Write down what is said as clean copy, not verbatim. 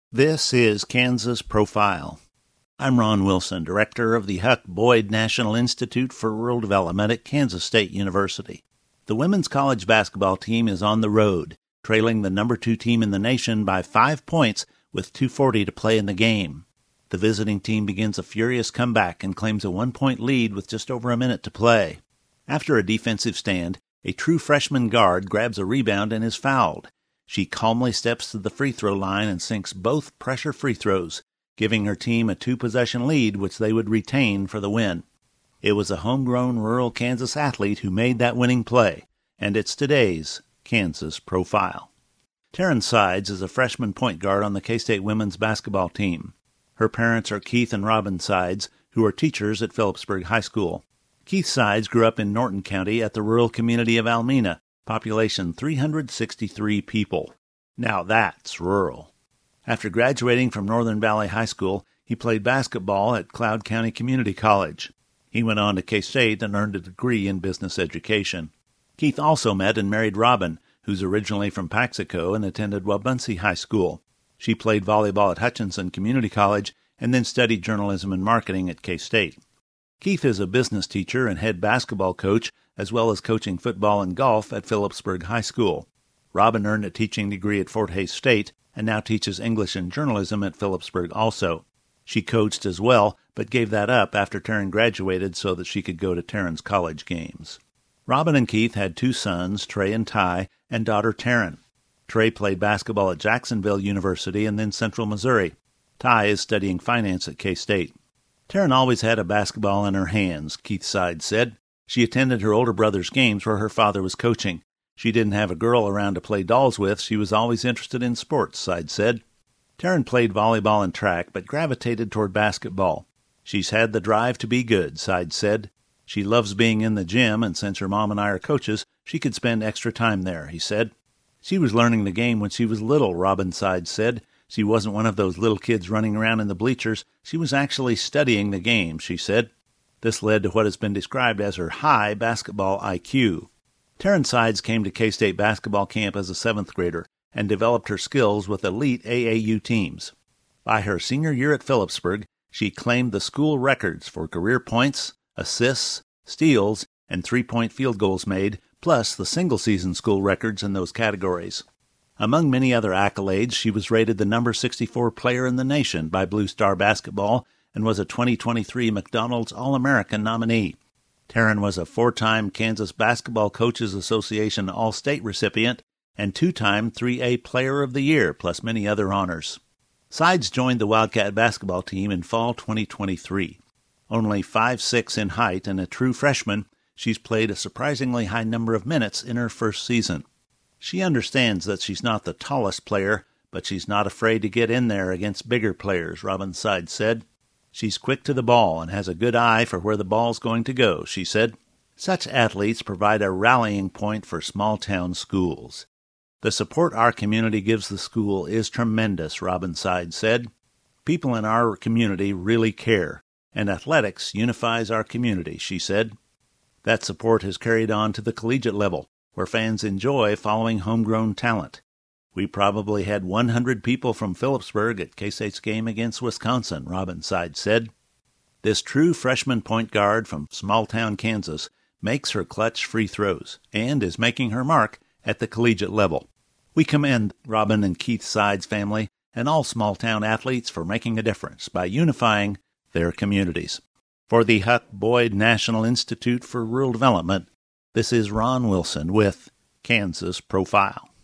This is Kansas Profile. I'm Ron Wilson, director of the Huck Boyd National Institute for Rural Development at Kansas State University. The women's college basketball team is on the road, trailing the number 2 team in the nation by 5 points with 2:40 to play in the game. The visiting team begins a furious comeback and claims a 1-point lead with just over a minute to play. After a defensive stand, a true freshman guard grabs a rebound and is fouled. She calmly steps to the free throw line and sinks both pressure free throws, giving her team a 2-possession lead which they would retain for the win. It was a homegrown rural Kansas athlete who made that winning play, and it's today's Kansas Profile. Taryn Sides is a freshman point guard on the K-State women's basketball team. Her parents are Keith and Robin Sides, who are teachers at Phillipsburg High School. Keith Sides grew up in Norton County at the rural community of Almena, population 363 people. Now that's rural. After graduating from Northern Valley High School, he played basketball at Cloud County Community College. He went on to K-State and earned a degree in business education. Keith also met and married Robin, who's originally from Paxico and attended Wabaunsee High School. She played volleyball at Hutchinson Community College and then studied journalism and marketing at K-State. Keith is a business teacher and head basketball coach, as well as coaching football and golf at Phillipsburg High School. Robin earned a teaching degree at Fort Hays State and now teaches English and journalism at Phillipsburg also. She coached as well, but gave that up after Taryn graduated so that she could go to Taryn's college games. Robin and Keith had 2 sons, Trey and Ty, and daughter Taryn. Trey played basketball at Jacksonville University and then Central Missouri. Ty is studying finance at K-State. Taryn always had a basketball in her hands, Keith Sides said. She attended her older brother's games where her father was coaching. She didn't have a girl around to play dolls with. She was always interested in sports, Sides said. Taryn played volleyball and track, but gravitated toward basketball. She's had the drive to be good, Sides said. She loves being in the gym, and since her mom and I are coaches, she could spend extra time there, he said. She was learning the game when she was little, Robin Sides said. She wasn't one of those little kids running around in the bleachers. She was actually studying the game, she said. This led to what has been described as her high basketball IQ. Taryn Sides came to K-State basketball camp as a 7th grader and developed her skills with elite AAU teams. By her senior year at Phillipsburg, she claimed the school records for career points, assists, steals, and 3-point field goals made, plus the single-season school records in those categories. Among many other accolades, she was rated the number 64 player in the nation by Blue Star Basketball and was a 2023 McDonald's All-American nominee. Taryn was a 4-time Kansas Basketball Coaches Association All-State recipient and 2-time 3A Player of the Year, plus many other honors. Sides joined the Wildcat basketball team in fall 2023. Only 5'6" in height and a true freshman, she's played a surprisingly high number of minutes in her first season. She understands that she's not the tallest player, but she's not afraid to get in there against bigger players, Robin Sides said. She's quick to the ball and has a good eye for where the ball's going to go, she said. Such athletes provide a rallying point for small-town schools. The support our community gives the school is tremendous, Robin Sides said. People in our community really care, and athletics unifies our community, she said. That support has carried on to the collegiate level, where fans enjoy following homegrown talent. We probably had 100 people from Phillipsburg at K-State's game against Wisconsin, Robin Sides said. This true freshman point guard from small-town Kansas makes her clutch free throws and is making her mark at the collegiate level. We commend Robin and Keith Sides' family and all small-town athletes for making a difference by unifying their communities. For the Huck Boyd National Institute for Rural Development, this is Ron Wilson with Kansas Profile.